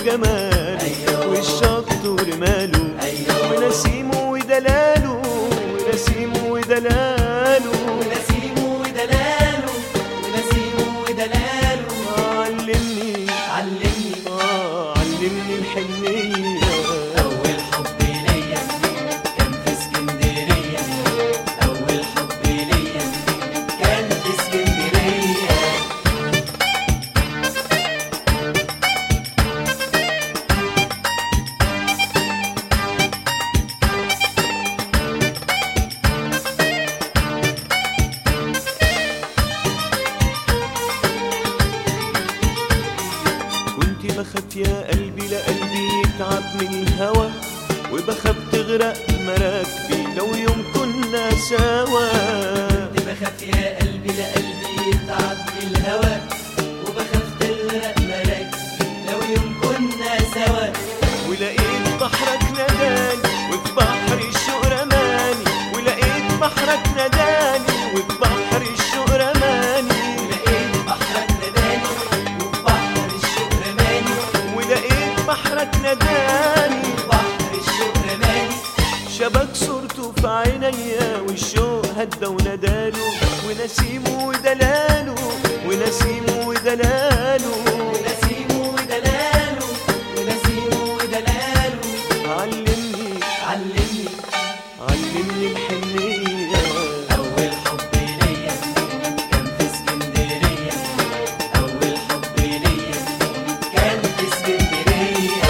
وجماله والشط ورماله ونسيمه ودلاله ونسيمه ودلاله ونسيمه ودلاله ونسيمه ودلاله. علمني علمني علمني الحنية. أول حب ليا كان في اسكندرية، أول حب ليا كان في اسكندرية. كنت بخاف يا قلبي لقلبي يتعب من الهوى، وبخاف تغرق مراكبي لو يوم كنا سوا. كنت بخاف يا قلبي لقلبي يتعب من الهوى، وبخاف تغرق مراكبي لو يوم كنا سوا. ولقيت بحرك نداني وفي بحر الشوق رماني، ولقيت بحرك نداني وفي بحر الشوق رماني، ولقيت بحرك نداني وفي بحر الشوق رماني، ولقيت بحرك نداني بحر الشوق رماني. شبك صورته في عينيا والشوق هدى ونداله ونسيمه ودلاله ونسيمه ودلاله ونسيمه ودلاله ونسيمه ودلاله. علمني علمني علمني الحنية. أول حب ليا كان في اسكندرية، أول حب ليا كان في اسكندرية.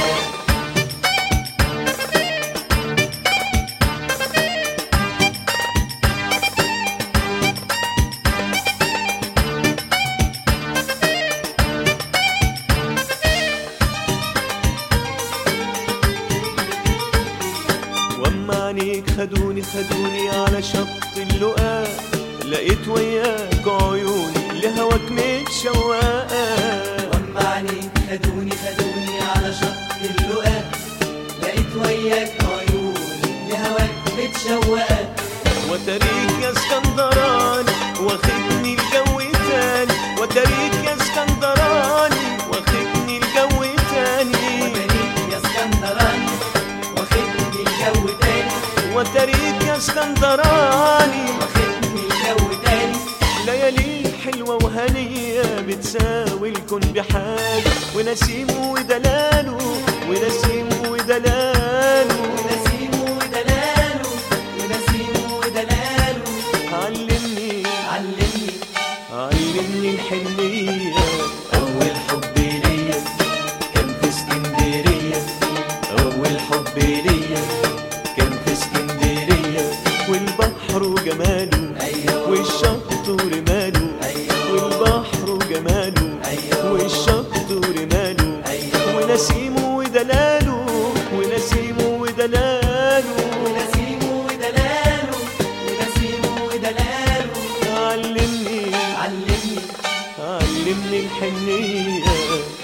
واما عينيك خدوني على شط اللقاء، لقيت وياك عيوني لهواك متشوقة. واما عينيك خدوني على شط اللقاء، لقيت وياك عيوني لهواك متشوقة. وتريك يا اسكندراني واخدني الجو تاني، وتريك يا اسكندراني واخدني الجو تاني، وتريك يا اسكندراني واخدني الجو تاني، وتريك يا اسكندراني واخدني الجو تاني. ليالي حلوة وهنية بتساوي الكون بحاله، ونسيمه ودلاله ونسيمه ودلاله ونسيمه ودلاله ونسيمه ودلاله. علمني علمني علمني الحنية. أول حب ليا كان في اسكندرية، أول حب ليا كان في اسكندرية. والبحر وجماله والشط ورماله، والبحر وجماله والشط ورماله ونسيمه ودلاله ونسيمه ودلاله ونسيمه ودلاله ونسيمه ودلاله. علمني علمني علمني الحنية.